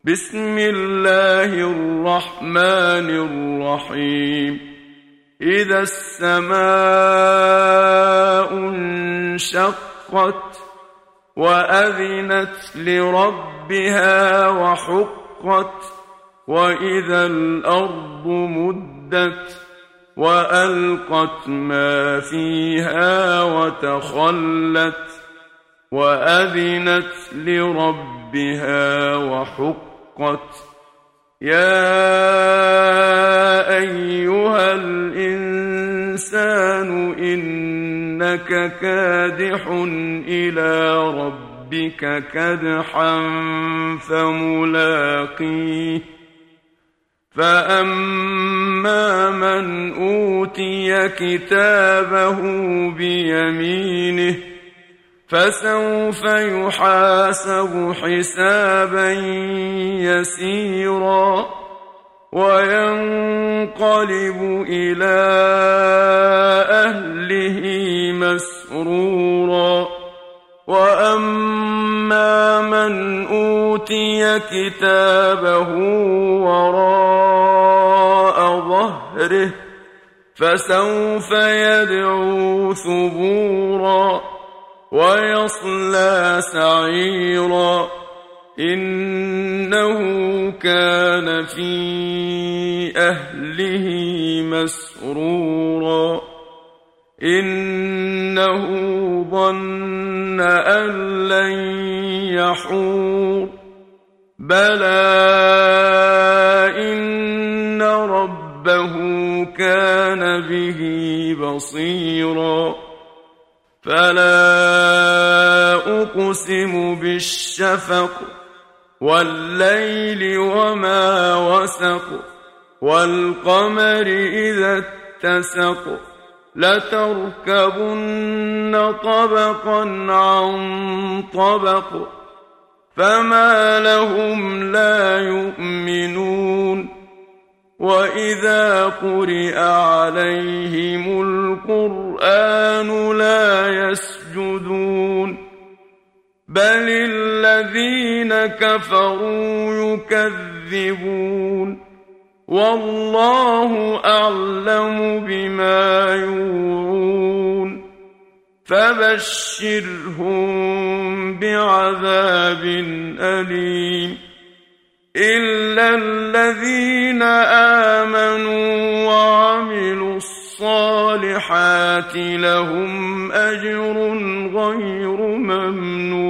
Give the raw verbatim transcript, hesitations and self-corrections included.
بسم الله الرحمن الرحيم إذا السماء انشقت وأذنت لربها وحقت وإذا الأرض مدت وألقت ما فيها وتخلت وأذنت لربها وحقت يا أيها الإنسان إنك كادح إلى ربك كدحا فملاقيه فأما من أوتي كتابه بيمينه فسوف يحاسب حسابا يسيرا وينقلب إلى أهله مسرورا وأما من أوتي كتابه وراء ظهره فسوف يدعو ثبورا ويصلى سعيرا إنه كان في أهله مسرورا إنه ظن أن لن يحور بلى إن ربه كان به بصيرا فلا أقسم بالشفق والليل وما وسق والقمر إذا اتسق لتركبن طبقا عن طبق فما لهم لا يؤمنون وإذا قرئ عليهم القرآن لا يسجدون بل الذين كفروا يكذبون والله أعلم بما يوعون فبشرهم بعذاب أليم إلا الذين آمنوا وعملوا الصالحات لهم أجر غير ممنون